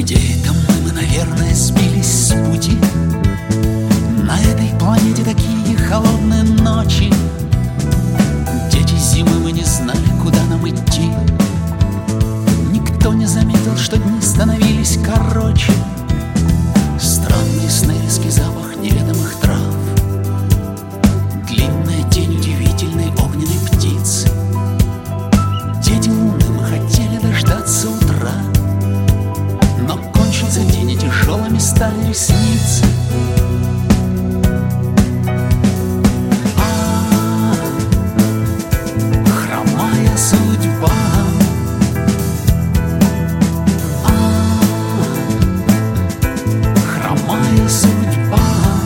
Где это мы, наверное, сбились с пути? На этой планете такие холодные ночи. Дети зимы, мы не знали, куда нам идти. Никто не заметил, что дни становились короче. Странный сны, резкий запах неведомых трав, длинная тень удивительной огненной птицы. Дети луны, мы хотели дождаться утра, но кончился день, и тяжелыми стали ресницы. Хромая судьба, хромая судьба.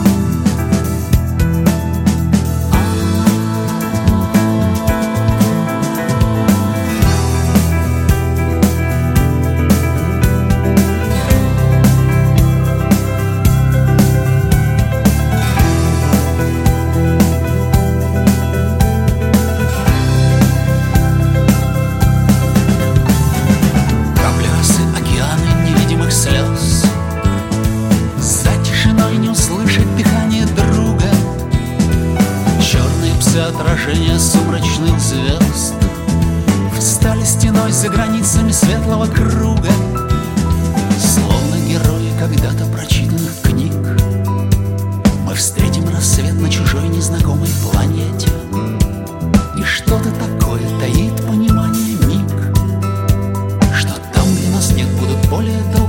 Слез. За тишиной не услышать дыхание друга. Черные псы, отражения сумрачных звезд, встали стеной за границами светлого круга. Словно герои когда-то прочитанных книг, мы встретим рассвет на чужой незнакомой планете. И что-то такое таит понимание миг, что там, где нас нет, будут более долго